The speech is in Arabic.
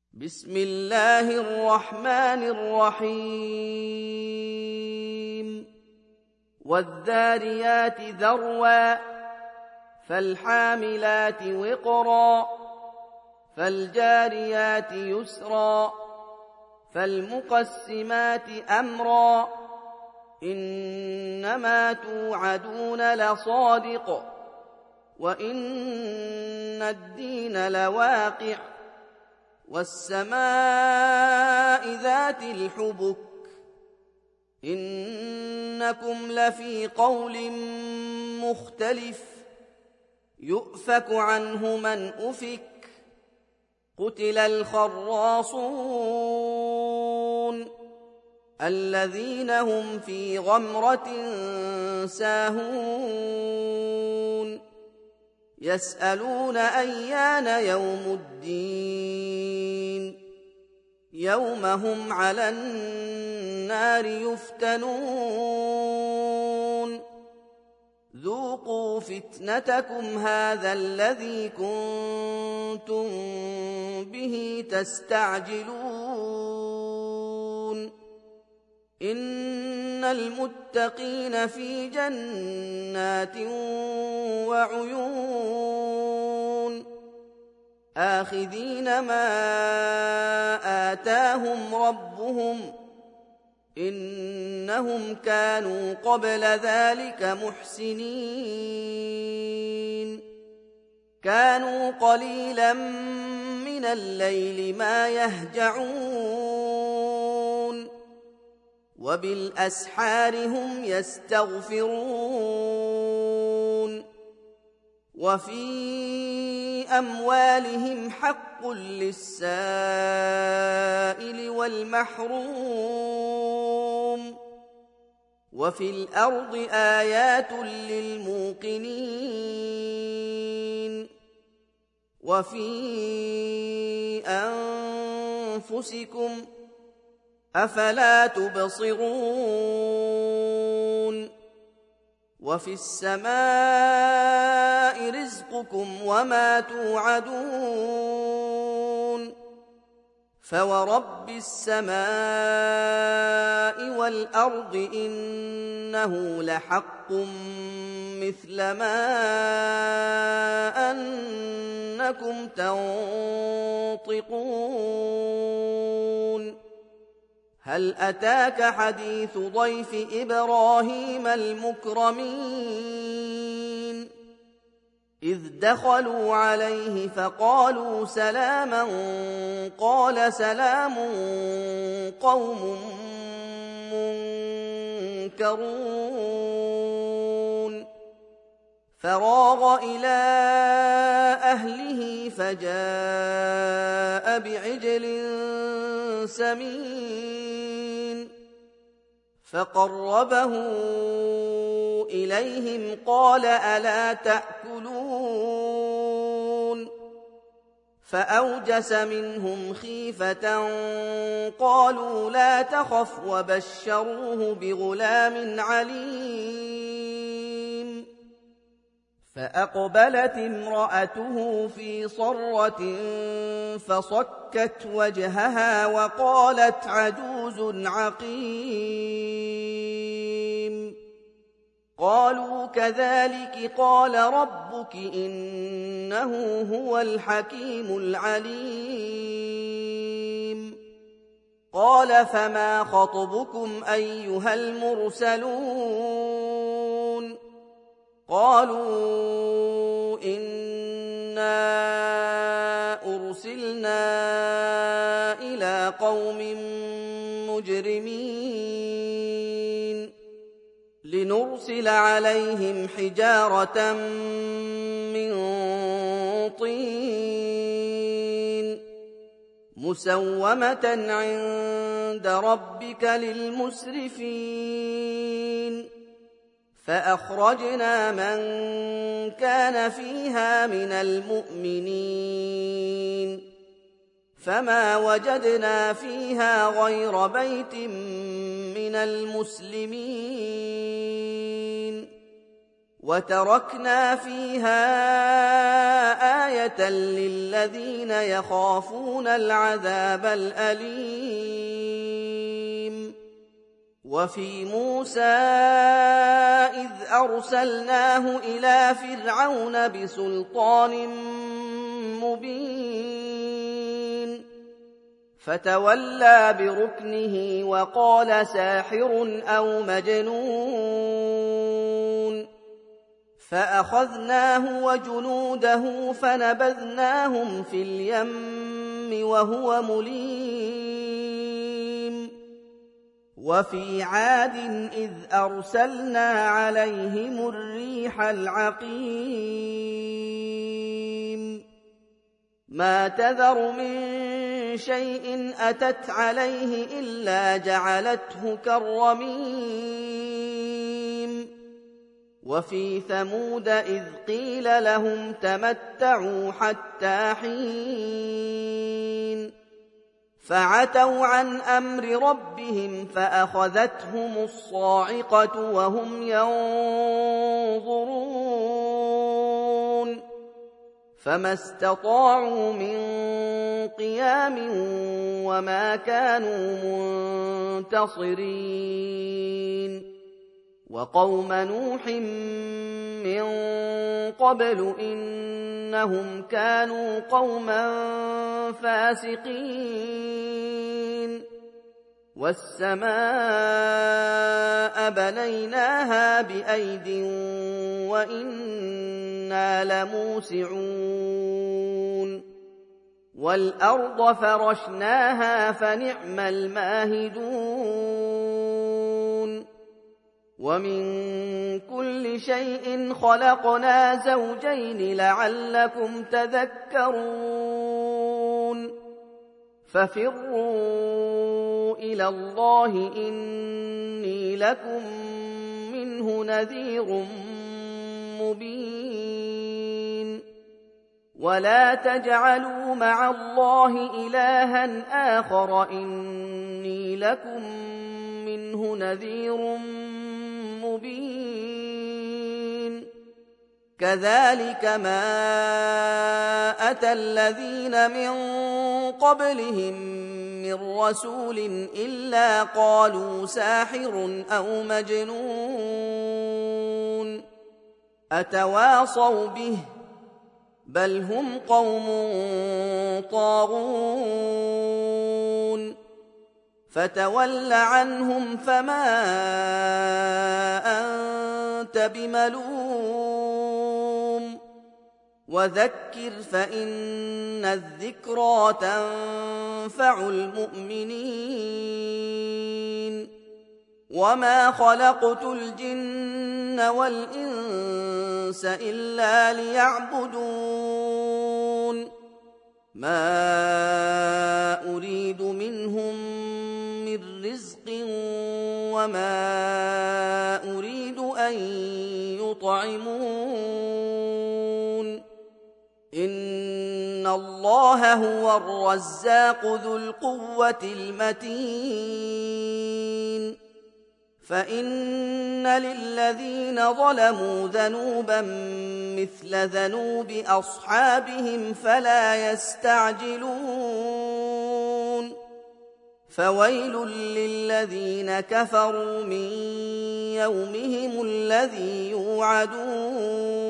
بسم الله الرحمن الرحيم والذاريات ذروا فالحاملات وقرا فالجاريات يسرا فالمقسمات أمرا إنما توعدون لصادق وإن الدين لواقع والسماء ذات الحبك إنكم لفي قول مختلف يؤفك عنه من أفك قتل الخراصون الذين هم في غمرة ساهون يسألون أيان يوم الدين يوم هم على النار يفتنون ذوقوا فتنتكم هذا الذي كنتم به تستعجلون إن المتقين في جنات وعيون آخذين ما آتاهم ربهم إنهم كانوا قبل ذلك محسنين كانوا قليلا من الليل ما يهجعون وبالأسحار هم يستغفرون وفي أموالهم حق للسائل والمحروم وفي الأرض آيات للموقنين وفي أنفسكم أفلا تبصرون وفي السماء رزقكم وما توعدون فورب السماء والأرض إنه لحق مثل ما أنكم تنطقون هل أتاك حديث ضيف إبراهيم المكرمين إذ دخلوا عليه فقالوا سلاما قال سلام قوم منكرون فراغ إلى أهله فجاء بعجل سمين فقربه إليهم قال ألا تأكلون فأوجس منهم خيفة قالوا لا تخف وبشروه بغلام عليم فأقبلت امرأته في صرة فصكت وجهها وقالت عجوز عقيم قالوا كذلك قال ربك إنه هو الحكيم العليم قال فما خطبكم أيها المرسلون قالوا إنا أرسلنا إلى قوم مجرمين لنرسل عليهم حجارة من طين مسومة عند ربك للمسرفين فأخرجنا من كان فيها من المؤمنين فما وجدنا فيها غير بيت من المسلمين وتركنا فيها آية للذين يخافون العذاب الأليم. وفي موسى إذ أرسلناه إلى فرعون بسلطان مبين فتولى بركنه وقال ساحر أو مجنون، فأخذناه وجنوده فنبذناهم في اليم وهو مليم. وفي عاد إذ أرسلنا عليهم الريح العقيم ما تذر من شيء أتت عليه إلا جعلته كالرميم. وفي ثمود إذ قيل لهم تمتعوا حتى حين فعتوا عن أمر ربهم فأخذتهم الصاعقة وهم ينظرون فما استطاعوا من قيام وما كانوا منتصرين. وقوم نوح من قبل إنهم كانوا قوما فاسقين. والسماء بنيناها بأيد وإنا لموسعون والأرض فرشناها فنعم الماهدون. ومن كل شيء خلقنا زوجين لعلكم تذكرون. ففروا إلى الله إني لكم منه نذير مبين. ولا تجعلوا مع الله إلها آخر إني لكم منه نذير مبين. كذلك ما أتى الذين من قبلهم من رسول إلا قالوا ساحر أو مجنون أتواصوا به بل هم قوم طاغون. فتول عنهم فما أنت بملوم وذكر فإن الذكرى تنفع المؤمنين. وما خلقت الجن والإنس إلا ليعبدون ما أريد منهم من رزق وما أريد أن يطعمون إن الله هو الرزاق ذو القوة المتين. فإن للذين ظلموا ذنوبا مثل ذنوب أصحابهم فلا يستعجلون. فويل للذين كفروا من يومهم الذي يوعدون